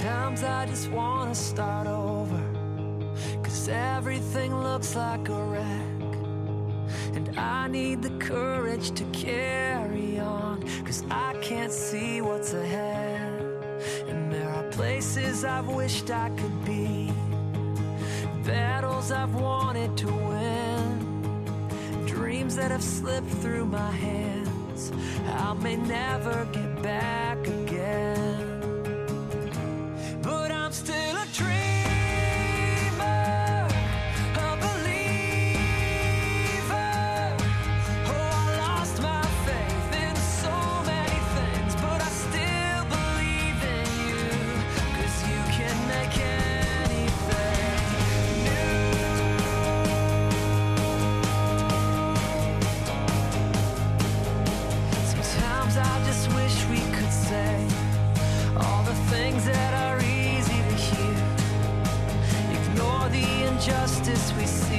Sometimes I just wanna start over, 'cause everything looks like a wreck. And I need the courage to carry on, 'cause I can't see what's ahead. And there are places I've wished I could be, battles I've wanted to win, dreams that have slipped through my hands I may never get back again. But I'm still a dreamer, a believer. Oh, I lost my faith in so many things, but I still believe in you, 'cause you can make anything new. Sometimes I just wish we could say all the things that are easy to hear, ignore the injustice we see.